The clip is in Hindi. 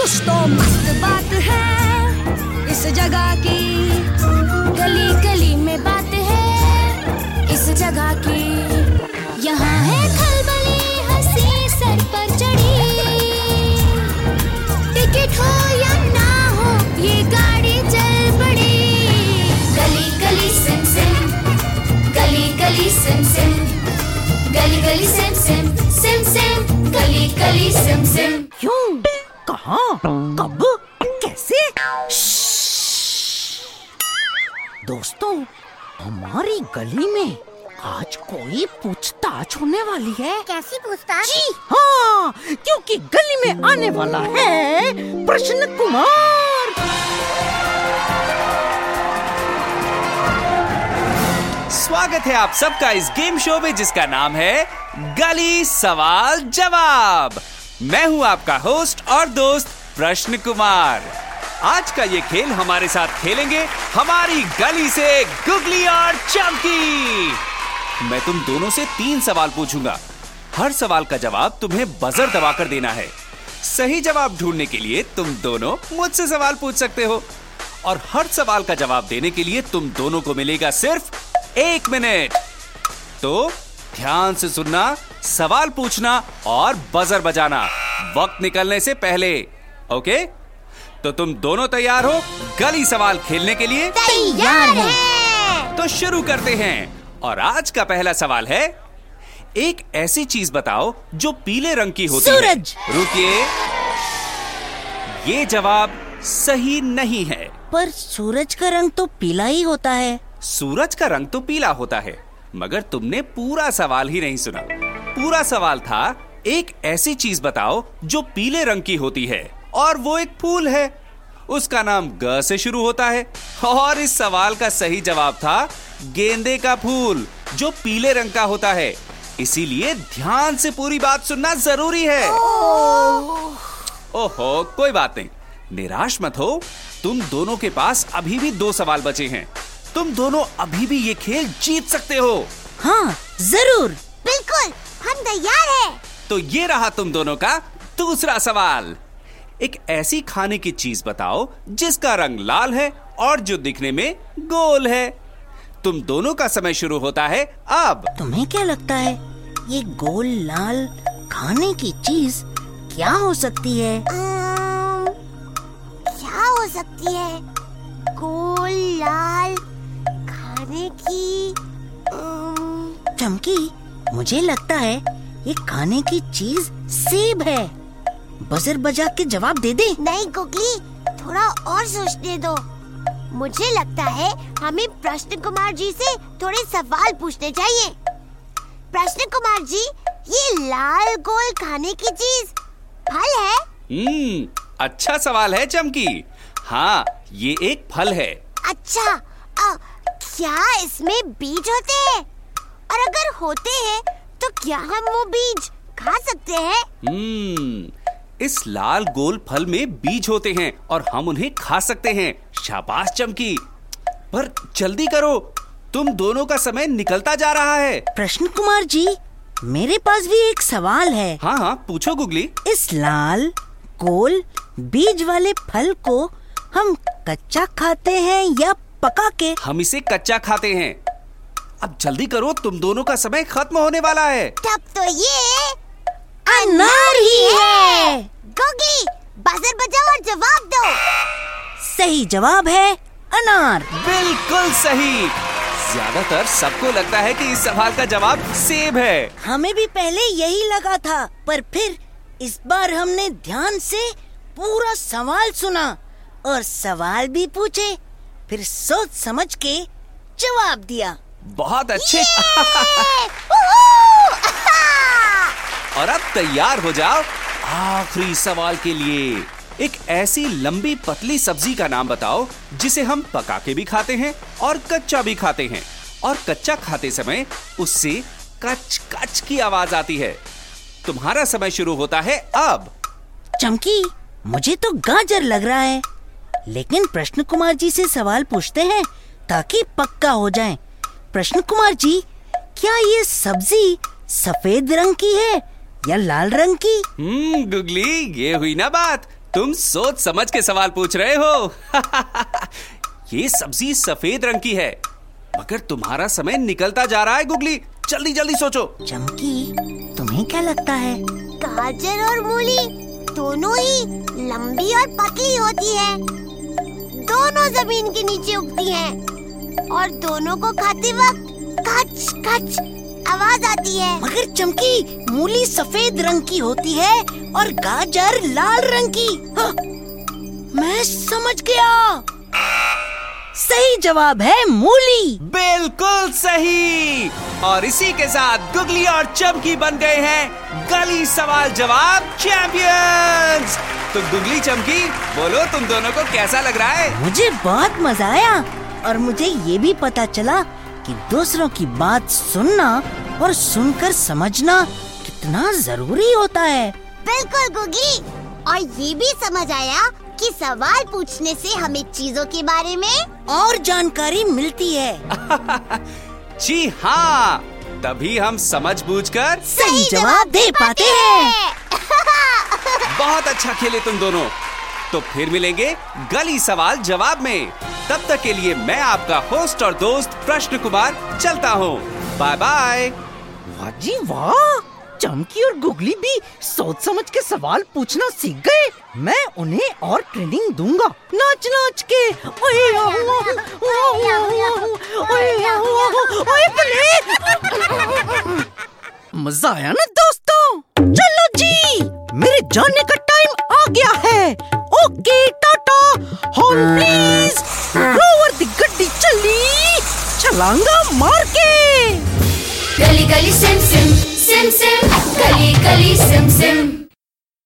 कुछ तो मस्त बात है इस जगह की, गली गली में बात है इस जगह की। यहाँ है खलबली हंसी सर पर चढ़ी, टिकट हो या ना हो ये गाड़ी चल पड़ी। गली गली सिम सिम, गली गली सिम सिम, गली गली सिम सिम, सिम सिम, गली गली सिम सिम। क्यों? कहाँ? कब? कैसे? दोस्तों, हमारी गली में आज कोई पूछताछ होने वाली है। कैसी पूछताछ? जी हाँ, क्योंकि गली में आने वाला है प्रश्न कुमार। स्वागत है आप सबका इस गेम शो में जिसका नाम है गली सवाल जवाब। मैं हूं आपका होस्ट और दोस्त प्रश्न कुमार। आज का ये खेल हमारे साथ खेलेंगे हमारी गली से गुगली और चमकी। मैं तुम दोनों से 3 सवाल पूछूंगा। हर सवाल का जवाब तुम्हें बजर दबाकर देना है। सही जवाब ढूंढने के लिए तुम दोनों मुझसे सवाल पूछ सकते हो और हर सवाल का जवाब देने के लिए तुम दोनों को मिलेगा सिर्फ 1 मिनट। तो ध्यान से सुनना, सवाल पूछना और बजर बजाना वक्त निकलने से पहले। ओके? तो तुम दोनों तैयार हो गली सवाल खेलने के लिए? तैयार है। तो शुरू करते हैं। और आज का पहला सवाल है, एक ऐसी चीज बताओ जो पीले रंग की होती है। सूरज। रुकिए, ये जवाब सही नहीं है। पर सूरज का रंग तो पीला ही होता है। सूरज का रंग तो पीला होता है, मगर तुमने पूरा सवाल ही नहीं सुना। पूरा सवाल था, एक ऐसी चीज बताओ जो पीले रंग की होती है और वो एक फूल है, उसका नाम ग से शुरू होता है। और इस सवाल का सही जवाब था गेंदे का फूल जो पीले रंग का होता है। इसीलिए ध्यान से पूरी बात सुनना जरूरी है। ओहो, कोई बात नहीं, निराश मत हो। तुम दोनों के पास अभी भी 2 सवाल बचे हैं। तुम दोनों अभी भी ये खेल जीत सकते हो। हाँ, जरूर। बिल्कुल, हम तैयार हैं। तो ये रहा तुम दोनों का दूसरा सवाल। एक ऐसी खाने की चीज बताओ जिसका रंग लाल है और जो दिखने में गोल है। तुम दोनों का समय शुरू होता है अब। तुम्हें क्या लगता है ये गोल लाल खाने की चीज क्या हो सकती है? क्या हो सकती है? गोल लाल खाने की। चमकी, मुझे लगता है ये खाने की चीज सेब है। बजर बजा के जवाब दे दे। नहीं गुगली, थोड़ा और सोचने दो। मुझे लगता है हमें प्रश्न कुमार जी से थोड़े सवाल पूछने चाहिए। प्रश्न कुमार जी, ये लाल गोल खाने की चीज फल है? अच्छा सवाल है चमकी। हाँ, ये एक फल है। अच्छा, क्या इसमें बीज होते हैं? और अगर होते हैं तो क्या हम वो बीज खा सकते हैं? इस लाल गोल फल में बीज होते हैं और हम उन्हें खा सकते हैं। शाबाश चमकी, पर जल्दी करो, तुम दोनों का समय निकलता जा रहा है। प्रश्न कुमार जी, मेरे पास भी एक सवाल है। हाँ हाँ, पूछो गुगली। इस लाल गोल बीज वाले फल को हम कच्चा खाते हैं या पका के? हम इसे कच्चा खाते हैं। अब जल्दी करो, तुम दोनों का समय खत्म होने वाला है। तब तो ये अनार ही है। गुगली, बजर बजाओ और जवाब दो। सही जवाब है अनार। बिल्कुल सही। ज्यादातर सबको लगता है कि इस सवाल का जवाब सेब है। हमें भी पहले यही लगा था, पर फिर इस बार हमने ध्यान से पूरा सवाल सुना और सवाल भी पूछे, फिर सोच समझ के जवाब दिया। बहुत अच्छे। और अब तैयार हो जाओ आखिरी सवाल के लिए। एक ऐसी लंबी पतली सब्जी का नाम बताओ जिसे हम पका के भी खाते हैं और कच्चा भी खाते हैं, और कच्चा खाते समय उससे कच कच की आवाज आती है। तुम्हारा समय शुरू होता है अब। चमकी, मुझे तो गाजर लग रहा है, लेकिन प्रश्न कुमार जी से सवाल पूछते हैं ताकि पक्का हो जाए। प्रश्न कुमार जी, क्या ये सब्जी सफेद रंग की है या लाल रंग की? गुगली, ये हुई ना बात। तुम सोच समझ के सवाल पूछ रहे हो। ये सब्जी सफेद रंग की है, मगर तुम्हारा समय निकलता जा रहा है गुगली, जल्दी जल्दी सोचो। चमकी, तुम्हें क्या लगता है? गाजर और मूली दोनों ही लंबी और पतली होती है। दोनों जमीन के नीचे उगती हैं और दोनों को खाते वक्त कच कच आवाज आती है। मगर चमकी, मूली सफेद रंग की होती है और गाजर लाल रंग की। हाँ, मैं समझ गया। सही जवाब है मूली। बिल्कुल सही। और इसी के साथ गुगली और चमकी बन गए हैं गली सवाल जवाब चैंपियंस। तो गुगली चमकी, बोलो तुम दोनों को कैसा लग रहा है? मुझे बहुत मजा आया और मुझे ये भी पता चला कि दूसरों की बात सुनना और सुनकर समझना कितना जरूरी होता है। बिल्कुल गुगली, और ये भी समझ आया कि सवाल पूछने से हमें चीजों के बारे में और जानकारी मिलती है। जी हाँ, तभी हम समझ बूझकर सही जवाब दे पाते हैं। बहुत अच्छा खेले तुम दोनों। तो फिर मिलेंगे गली सवाल जवाब में। तब तक के लिए मैं आपका होस्ट और दोस्त प्रश्न कुमार चलता हूँ। Bye bye. वाह जी वाह, चमकी और गुगली भी सोच समझ के सवाल पूछना सीख गए। मैं उन्हें और ट्रेनिंग दूंगा नाच नाच के। ओए मजा आया ना दोस्तों? चलो जी, मेरे जाने का टाइम आ गया है। Okay Tata, horn please. Rover दी गड्डी चली छलांगा मार के। गली गली सिम सिम सिम सिम, गली गली सिम सिम।